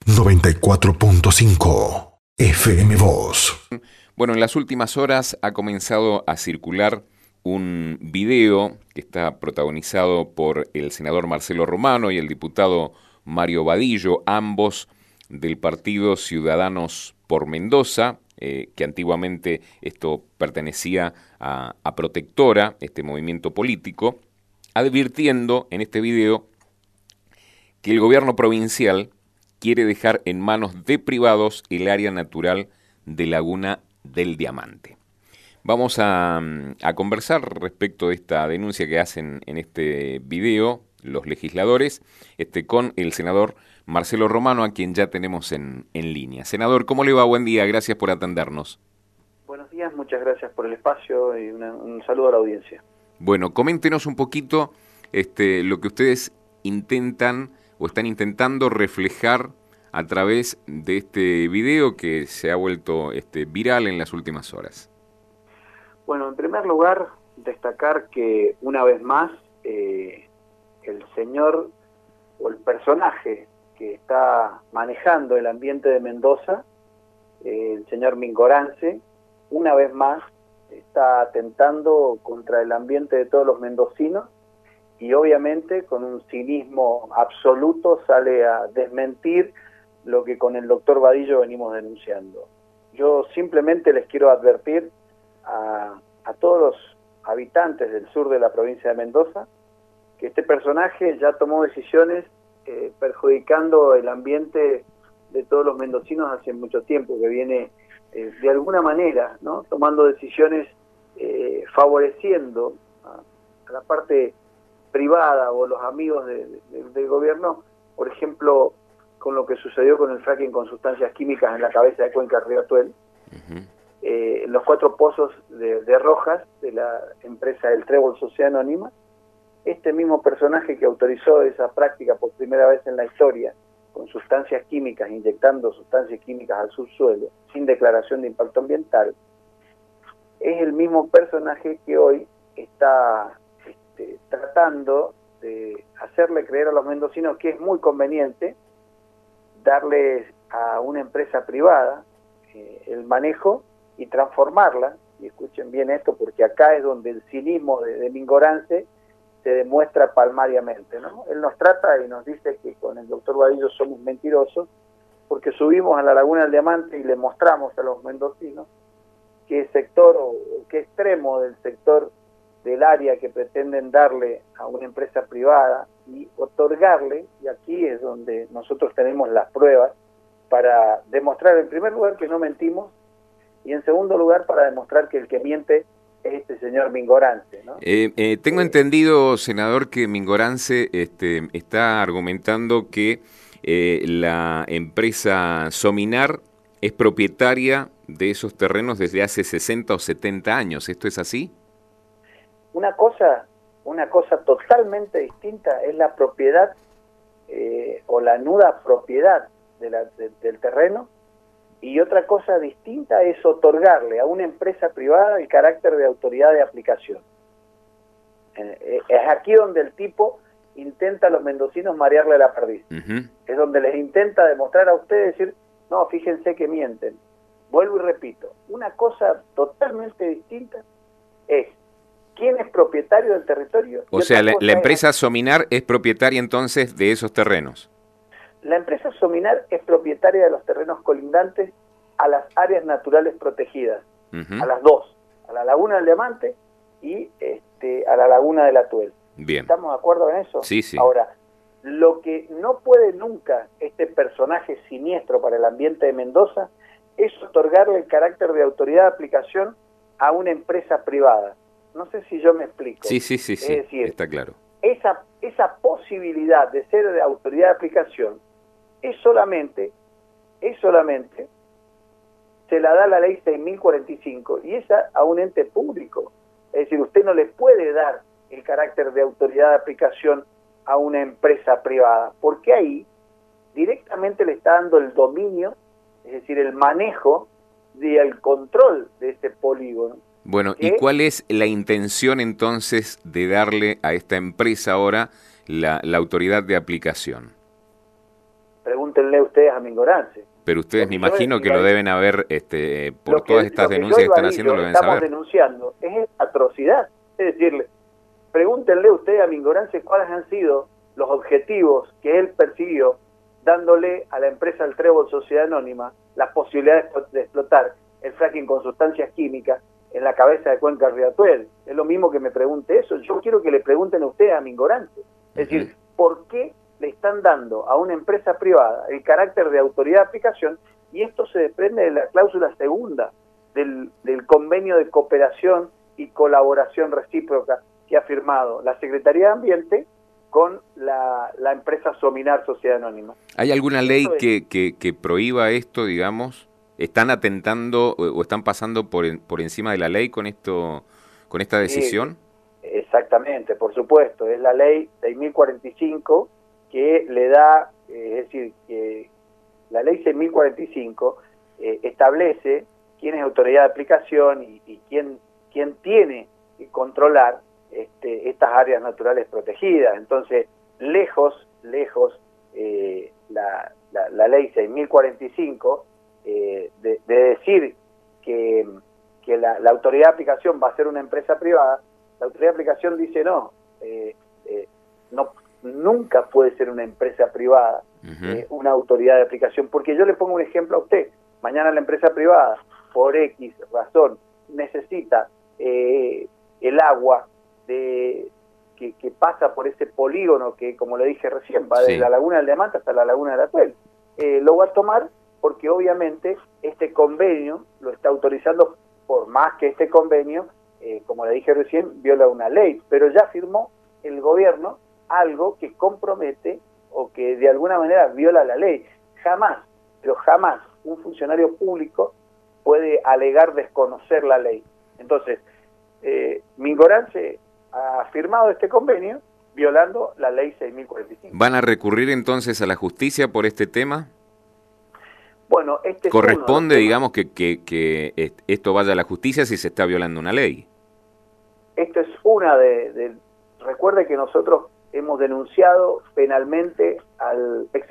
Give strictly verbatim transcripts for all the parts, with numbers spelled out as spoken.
noventa y cuatro punto cinco F M Voz. Bueno, en las últimas horas ha comenzado a circular un video que está protagonizado por el senador Marcelo Romano y el diputado Mario Vadillo, ambos del partido Ciudadanos por Mendoza, eh, que antiguamente esto pertenecía a, a Protectora, este movimiento político, advirtiendo en este video que el gobierno provincial quiere dejar en manos de privados el área natural de Laguna del Diamante. Vamos a, a conversar respecto de esta denuncia que hacen en este video los legisladores este, con el senador Marcelo Romano, a quien ya tenemos en, en línea. Senador, ¿cómo le va? Buen día, gracias por atendernos. Buenos días, muchas gracias por el espacio y una, un saludo a la audiencia. Bueno, coméntenos un poquito este, lo que ustedes intentan o están intentando reflejar a través de este video que se ha vuelto este, viral en las últimas horas. Bueno, en primer lugar, destacar que una vez más eh, el señor o el personaje que está manejando el ambiente de Mendoza, eh, el señor Mingorance, una vez más está atentando contra el ambiente de todos los mendocinos y obviamente con un cinismo absoluto sale a desmentir lo que con el doctor Vadillo venimos denunciando. Yo simplemente les quiero advertir a, a todos los habitantes del sur de la provincia de Mendoza que este personaje ya tomó decisiones eh, perjudicando el ambiente de todos los mendocinos hace mucho tiempo, que viene eh, de alguna manera, ¿no?, tomando decisiones eh, favoreciendo a, a la parte privada o los amigos de, de, del gobierno, por ejemplo, con lo que sucedió con el fracking con sustancias químicas en la cabeza de Cuenca Río Atuel, uh-huh. eh, en los cuatro pozos de, de Rojas, de la empresa El Trébol Sociedad Anónima. Este mismo personaje que autorizó esa práctica por primera vez en la historia, con sustancias químicas, inyectando sustancias químicas al subsuelo, sin declaración de impacto ambiental, es el mismo personaje que hoy está este, tratando de hacerle creer a los mendocinos que es muy conveniente darles a una empresa privada eh, el manejo y transformarla, y escuchen bien esto porque acá es donde el cinismo de, de Mingorance se demuestra palmariamente, ¿no? Él nos trata y nos dice que con el doctor Vadillo somos mentirosos porque subimos a la Laguna del Diamante y le mostramos a los mendocinos qué sector o, o qué extremo del sector del área que pretenden darle a una empresa privada y otorgarle, y aquí es donde nosotros tenemos las pruebas para demostrar en primer lugar que no mentimos y en segundo lugar para demostrar que el que miente es este señor Mingorance, ¿no? Eh, eh, tengo eh, entendido, senador, que Mingorance este, está argumentando que eh, la empresa Sominar es propietaria de esos terrenos desde hace sesenta o setenta años. ¿Esto es así? Una cosa, una cosa totalmente distinta es la propiedad eh, o la nuda propiedad de la, de, del terreno, y otra cosa distinta es otorgarle a una empresa privada el carácter de autoridad de aplicación. Eh, es aquí donde el tipo intenta a los mendocinos marearle la perdiz. Uh-huh. Es donde les intenta demostrar a ustedes, decir, no, fíjense que mienten. Vuelvo y repito, una cosa totalmente distinta es quién es propietario del territorio. O sea, la, la empresa es, Sominar es propietaria entonces de esos terrenos. La empresa Sominar es propietaria de los terrenos colindantes a las áreas naturales protegidas, uh-huh. a las dos, a la Laguna del Diamante y este, a la Laguna del Atuel. Bien. ¿Estamos de acuerdo en eso? Sí, sí. Ahora, lo que no puede nunca este personaje siniestro para el ambiente de Mendoza es otorgarle el carácter de autoridad de aplicación a una empresa privada. No sé si yo me explico. Sí, sí, sí, sí, es decir, está claro. Esa, esa posibilidad de ser de autoridad de aplicación es solamente, es solamente, se la da la ley seis mil cuarenta y cinco y esa a un ente público. Es decir, usted no le puede dar el carácter de autoridad de aplicación a una empresa privada, porque ahí directamente le está dando el dominio, es decir, el manejo y el control de ese polígono. Bueno, ¿y ¿Eh? cuál es la intención entonces de darle a esta empresa ahora la, la autoridad de aplicación? pregúntenle ustedes a Mingorance. Pero ustedes me imagino que lo deben haber, este, por que, todas estas denuncias que están haciendo, lo deben estamos saber. denunciando es atrocidad. Es decirle, pregúntenle ustedes a Mingorance cuáles han sido los objetivos que él persiguió, dándole a la empresa El Trébol Sociedad Anónima la posibilidad de explotar el fracking con sustancias químicas en la cabeza de Cuenca Riachuelo. Es lo mismo que me pregunte eso. Yo quiero que le pregunten a ustedes a Mingorance. Es decir, ¿por qué le están dando a una empresa privada el carácter de autoridad de aplicación? Y esto se desprende de la cláusula segunda del, del convenio de cooperación y colaboración recíproca que ha firmado la Secretaría de Ambiente con la, la empresa Sominar Sociedad Anónima. ¿Hay alguna ley que, que, que prohíba esto, digamos? ¿Están atentando o están pasando por, por encima de la ley con esto, con esta decisión? Sí, exactamente, por supuesto. Es la ley seis mil cuarenta y cinco que le da, eh, es decir, que la ley seis mil cuarenta y cinco eh, establece quién es autoridad de aplicación y, y quién, quién tiene que controlar este, estas áreas naturales protegidas. Entonces, lejos, lejos, eh, la, la, la ley seis mil cuarenta y cinco eh, de, de decir que, que la, la autoridad de aplicación va a ser una empresa privada, la autoridad de aplicación dice no, eh, eh, no nunca puede ser una empresa privada, uh-huh. eh, una autoridad de aplicación, porque yo le pongo un ejemplo a usted, mañana la empresa privada, por X razón, necesita eh, el agua de, que, que pasa por ese polígono que, como le dije recién, va sí. de la Laguna del Diamante hasta la Laguna de la Tuel, eh, lo va a tomar porque obviamente este convenio lo está autorizando, por más que este convenio, eh, como le dije recién, viola una ley, pero ya firmó el gobierno algo que compromete o que de alguna manera viola la ley. Jamás, pero jamás un funcionario público puede alegar desconocer la ley. Entonces, eh, Mingorance ha firmado este convenio violando la ley seis mil cuarenta y cinco. ¿Van a recurrir entonces a la justicia por este tema? Bueno, este corresponde, es digamos, que, que, que esto vaya a la justicia si se está violando una ley. Esto es una de... de recuerde que nosotros hemos denunciado penalmente al ex,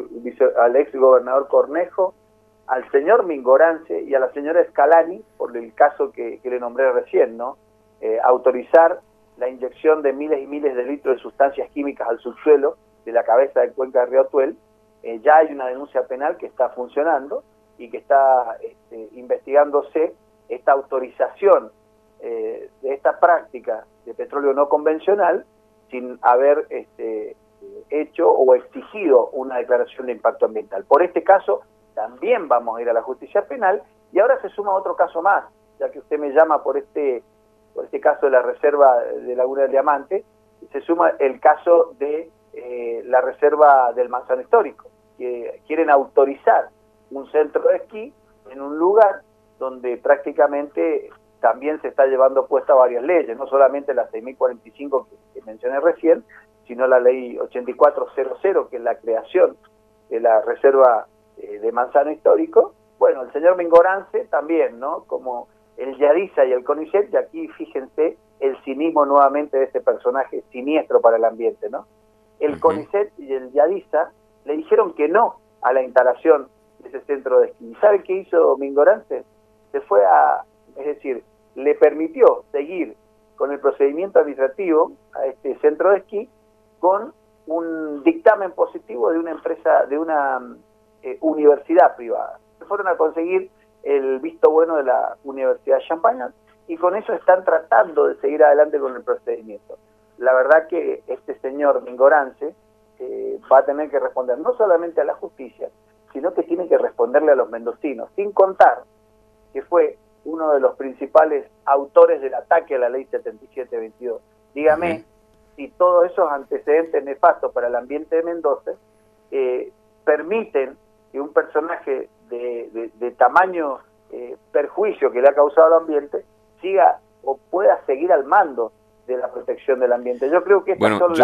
al ex gobernador Cornejo, al señor Mingorance y a la señora Scalani por el caso que, que le nombré recién, ¿no? Eh, autorizar la inyección de miles y miles de litros de sustancias químicas al subsuelo de la cabeza de Cuenca de Riachuelo. Eh, ya hay una denuncia penal que está funcionando y que está este, investigándose esta autorización eh, de esta práctica de petróleo no convencional sin haber este, hecho o exigido una declaración de impacto ambiental. Por este caso también vamos a ir a la justicia penal y ahora se suma otro caso más, ya que usted me llama por este, por este caso de la reserva de Laguna del Diamante, se suma el caso de eh, la reserva del Manzano Histórico, que quieren autorizar un centro de esquí en un lugar donde prácticamente también se está llevando puesta varias leyes, no solamente la seis mil cuarenta y cinco que, que mencioné recién, sino la ley ochenta y cuatro cero cero, que es la creación de la reserva eh, de Manzano Histórico. Bueno, el señor Mingorance también, ¿no? Como el Yadisa y el CONICET, y aquí fíjense el cinismo nuevamente de este personaje siniestro para el ambiente, ¿no? El uh-huh. CONICET y el Yadisa le dijeron que no a la instalación de ese centro de esquí. ¿Y sabe qué hizo Mingorance? Se fue a, es decir, le permitió seguir con el procedimiento administrativo a este centro de esquí con un dictamen positivo de una empresa, de una eh, universidad privada. Se fueron a conseguir el visto bueno de la Universidad de Champagnat y con eso están tratando de seguir adelante con el procedimiento. La verdad que este señor Mingorance eh, va a tener que responder no solamente a la justicia, sino que tiene que responderle a los mendocinos, sin contar que fue uno de los principales autores del ataque a la ley setenta y siete veintidós. Dígame uh-huh. si todos esos antecedentes nefastos para el ambiente de Mendoza eh, permiten que un personaje de, de, de tamaño eh, perjuicio que le ha causado al ambiente siga o pueda seguir al mando de la protección del ambiente. Yo creo que estas bueno, son yo las, le,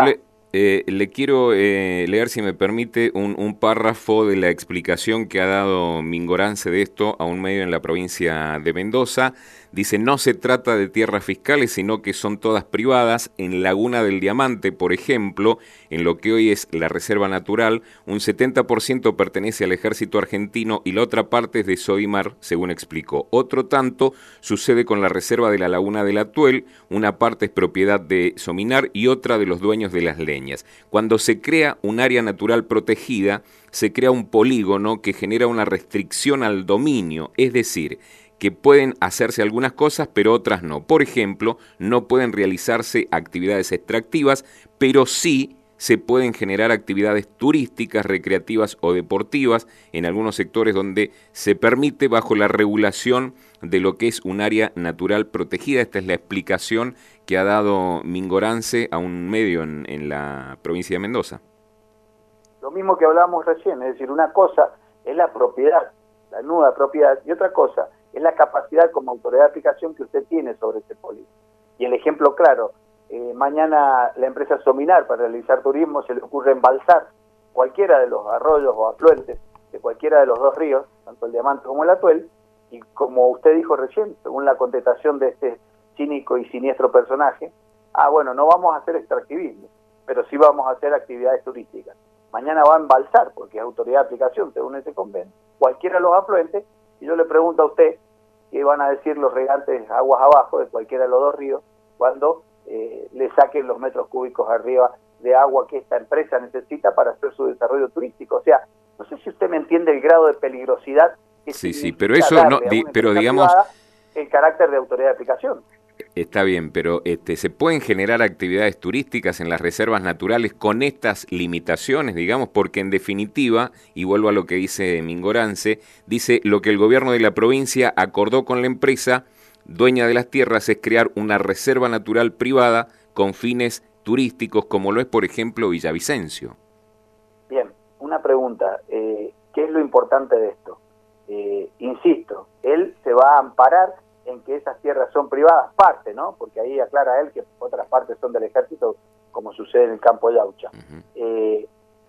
Eh, le quiero eh, leer, si me permite, un, un párrafo de la explicación que ha dado Mingorance de esto a un medio en la provincia de Mendoza. Dice, no se trata de tierras fiscales, sino que son todas privadas. En Laguna del Diamante, por ejemplo, en lo que hoy es la Reserva Natural, un setenta por ciento pertenece al ejército argentino y la otra parte es de Sodimar, según explicó. Otro tanto sucede con la Reserva de la Laguna del Atuel, una parte es propiedad de Sominar y otra de los dueños de las leñas. Cuando se crea un área natural protegida, se crea un polígono que genera una restricción al dominio, es decir, que pueden hacerse algunas cosas, pero otras no. Por ejemplo, no pueden realizarse actividades extractivas, pero sí se pueden generar actividades turísticas, recreativas o deportivas en algunos sectores donde se permite bajo la regulación de lo que es un área natural protegida. Esta es la explicación que ha dado Mingorance a un medio en, en la provincia de Mendoza. Lo mismo que hablábamos recién, es decir, una cosa es la propiedad, la nuda propiedad, y otra cosa es la capacidad como autoridad de aplicación que usted tiene sobre ese polígono. Y el ejemplo claro, eh, mañana la empresa Sominar, para realizar turismo, se le ocurre embalsar cualquiera de los arroyos o afluentes de cualquiera de los dos ríos, tanto el Diamante como el Atuel, y como usted dijo recién, según la contestación de este cínico y siniestro personaje, ah, bueno, no vamos a hacer extractivismo, pero sí vamos a hacer actividades turísticas. Mañana va a embalsar, porque es autoridad de aplicación, según ese convenio, cualquiera de los afluentes, y yo le pregunto a usted qué van a decir los regantes aguas abajo de cualquiera de los dos ríos cuando eh, le saquen los metros cúbicos arriba de agua que esta empresa necesita para hacer su desarrollo turístico. O sea, no sé si usted me entiende el grado de peligrosidad que sí, sí, pero eso no, di, pero digamos el carácter de autoridad de aplicación. Está bien, pero este, ¿se pueden generar actividades turísticas en las reservas naturales con estas limitaciones, digamos? Porque en definitiva, y vuelvo a lo que dice Mingorance, dice lo que el gobierno de la provincia acordó con la empresa dueña de las tierras es crear una reserva natural privada con fines turísticos, como lo es, por ejemplo, Villavicencio. Bien, una pregunta, eh, ¿qué es lo importante de esto? Eh, insisto, él se va a amparar en que esas tierras son privadas, parte, ¿no? Porque ahí aclara él que otras partes son del ejército, como sucede en el campo Yaucha. Uh-huh. Eh,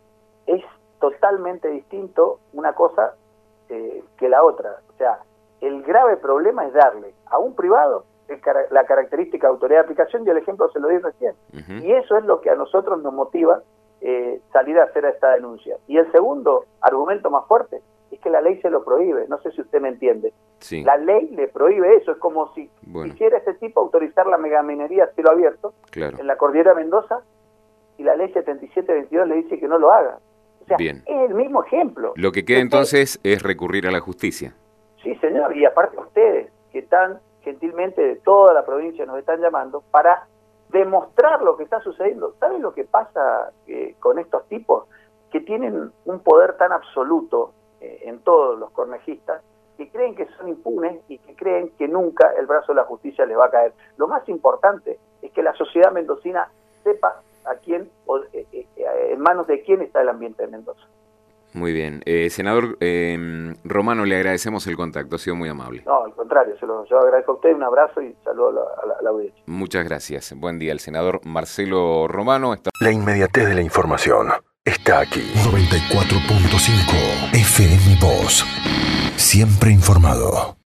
es totalmente distinto una cosa eh, que la otra. O sea, el grave problema es darle a un privado el, la característica de autoridad de aplicación, y el ejemplo se lo di recién. Uh-huh. Y eso es lo que a nosotros nos motiva eh, salir a hacer esta denuncia. Y el segundo argumento más fuerte es que la ley se lo prohíbe. No sé si usted me entiende. Sí. La ley le prohíbe eso. Es como si bueno. quisiera ese tipo autorizar la megaminería a cielo abierto claro. en la cordillera de Mendoza, y la ley setenta y siete veintidós le dice que no lo haga. O sea, Bien. es el mismo ejemplo. Lo que queda usted, entonces es recurrir a la justicia. Sí, señor. Y aparte ustedes, que tan gentilmente de toda la provincia nos están llamando para demostrar lo que está sucediendo. ¿Saben lo que pasa eh, con estos tipos? Que tienen un poder tan absoluto eh, en todos los cornejistas, que creen que son impunes y que creen que nunca el brazo de la justicia les va a caer. Lo más importante es que la sociedad mendocina sepa a quién, o, eh, eh, en manos de quién está el ambiente de Mendoza. Muy bien. Eh, senador eh, Romano, le agradecemos el contacto, ha sido muy amable. No, al contrario, se lo, yo agradezco a usted, un abrazo y saludo a la, a la, a la audiencia. Muchas gracias. Buen día, el senador Marcelo Romano. Está... La inmediatez de la información está aquí. noventa y cuatro punto cinco F M Voz. Siempre informado.